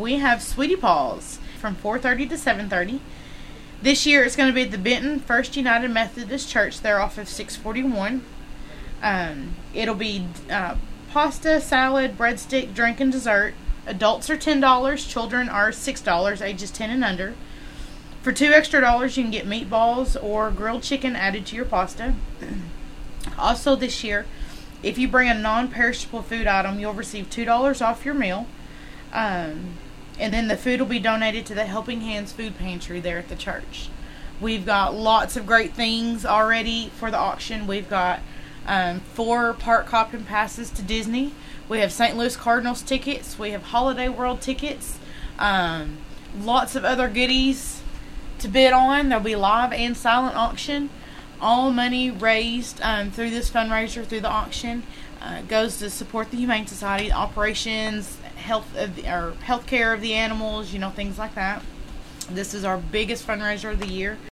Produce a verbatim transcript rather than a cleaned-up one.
we have Sweetie Paws from four thirty to seven thirty. This year it's going to be at the Benton First United Methodist Church. They're off of six forty-one. Um, it'll be uh, pasta, salad, breadstick, drink, and dessert. Adults are ten dollars. Children are six dollars, ages ten and under. For two extra dollars, you can get meatballs or grilled chicken added to your pasta. Also this year, if you bring a non-perishable food item, you'll receive two dollars off your meal. Um, and then the food will be donated to the Helping Hands Food Pantry there at the church. We've got lots of great things already for the auction. We've got um, four park hopping passes to Disney. We have Saint Louis Cardinals tickets. We have Holiday World tickets. Um, lots of other goodies to bid on. There'll be live and silent auction. All money raised um, through this fundraiser, through the auction, uh, goes to support the Humane Society operations, health of the, or health care of the animals, you know, things like that. This is our biggest fundraiser of the year.